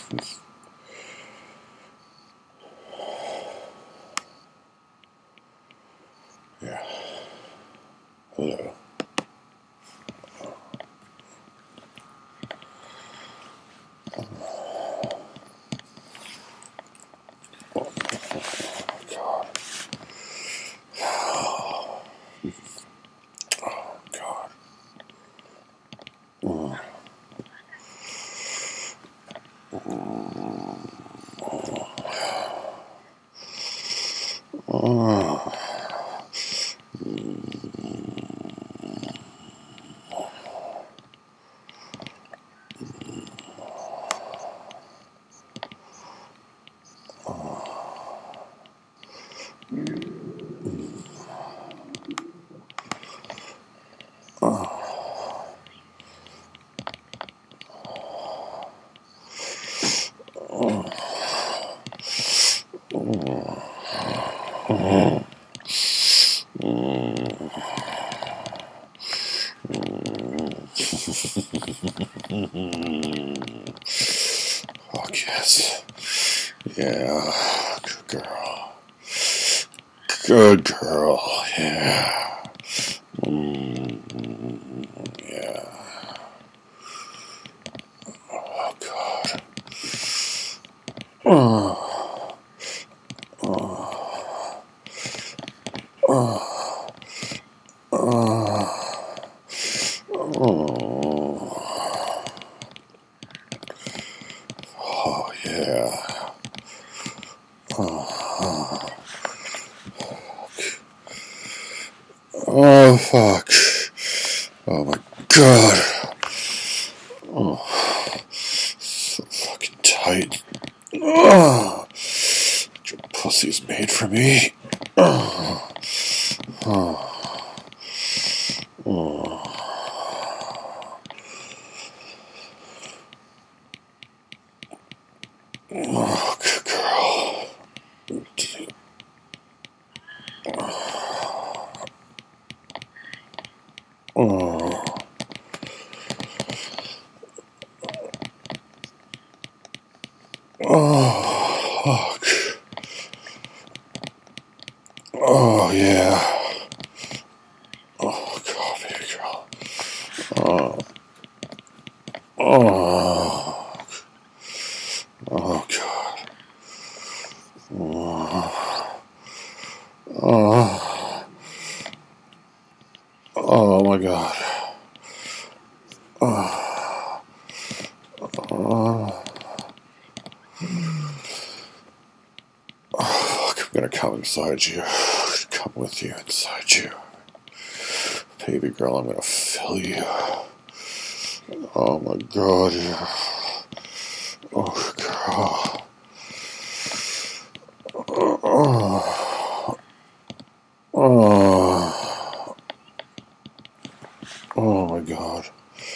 Yeah. Hello. Oh, God. Oh, God. Mm. Oh. Fuck yes. Yeah. Good girl. Good girl. Yeah. Yeah. Oh, God. Oh. Oh. Oh. Oh. Oh, yeah. Oh, oh, fuck. Oh, my God. Oh, so fucking tight. Oh, your pussy's made for me. Oh, oh, oh. Oh, good girl. Oh, oh, fuck. Oh, yeah. Oh, God, baby girl. Oh, oh, oh, God. Oh, oh, oh my God. Oh, oh, fuck, I'm gonna come inside you. Come with you inside you. Baby girl, I'm gonna fill you. Oh my God, yeah. Oh, girl. Oh, oh, oh my God.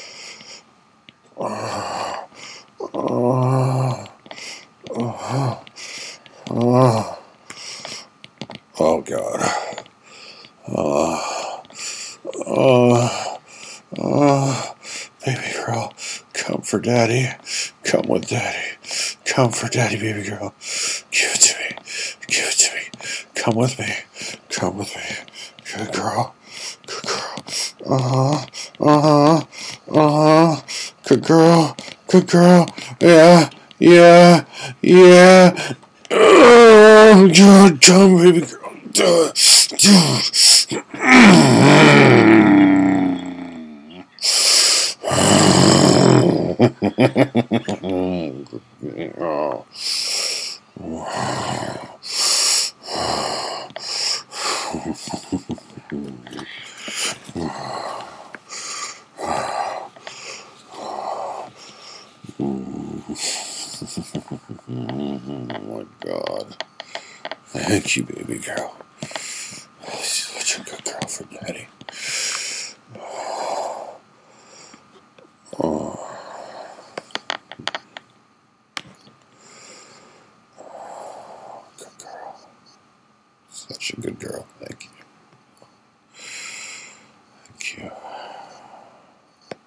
Oh, oh, oh, oh, oh God. Oh, oh, oh, baby girl, come for daddy. Come with daddy. Come for daddy, baby girl. Give it to me. Give it to me. Come with me. Come with me. Good girl. Good girl. Uh-huh. Uh-huh. Uh-huh. Good girl. Good girl. Yeah. Yeah. Yeah. Oh, God, come, baby girl. Oh. Oh my God. Thank you, baby girl. Such a good girl for daddy.